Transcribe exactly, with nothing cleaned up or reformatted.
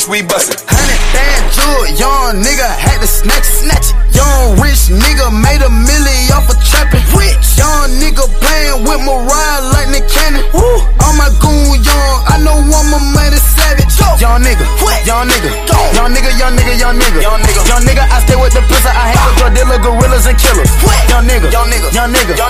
bitch, we bustin'. Hundred bad jewel, young nigga had to snatch it, snatch it. Young rich nigga made a milli off of trapping. Rich, young nigga playing with Mariah like Nick Cannon. Woo, all my goon young, I know one my man is savage. Young nigga, young nigga, young nigga, young nigga, young nigga, young nigga, young nigga. I stay with the pussy, I hang with drug dealer, gorillas and killers. Young nigga, young nigga, young nigga.